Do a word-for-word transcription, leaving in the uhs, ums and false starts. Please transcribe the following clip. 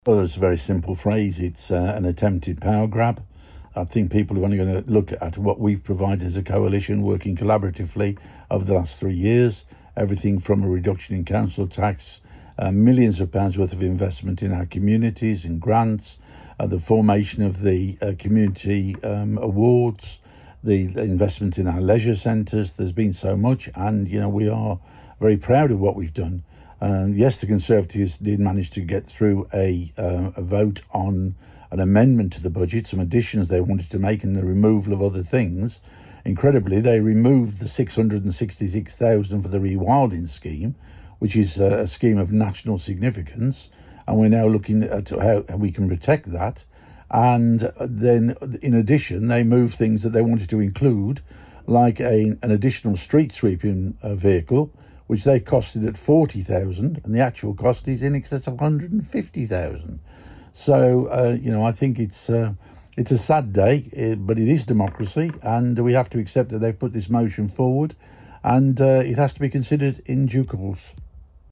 Well, it's a very simple phrase. It's uh, an attempted power grab. I think people are only going to look at what we've provided as a coalition working collaboratively over the last three years. Everything from a reduction in council tax, uh, millions of pounds worth of investment in our communities and grants, uh, the formation of the uh, community um, awards, the investment in our leisure centres. There's been so much, and you know we are very proud of what we've done. Um, yes, the Conservatives did manage to get through a, uh, a vote on an amendment to the budget, some additions they wanted to make and the removal of other things. Incredibly, they removed the six hundred sixty-six thousand for the rewilding scheme, which is a, a scheme of national significance, and we're now looking at how we can protect that. And then, in addition, they moved things that they wanted to include, like a, an additional street sweeping uh, vehicle, which they costed at forty thousand, and the actual cost is in excess of one hundred fifty thousand. So, uh, you know, I think it's uh, it's a sad day, but it is democracy, and we have to accept that they've put this motion forward, and uh, it has to be considered in due course.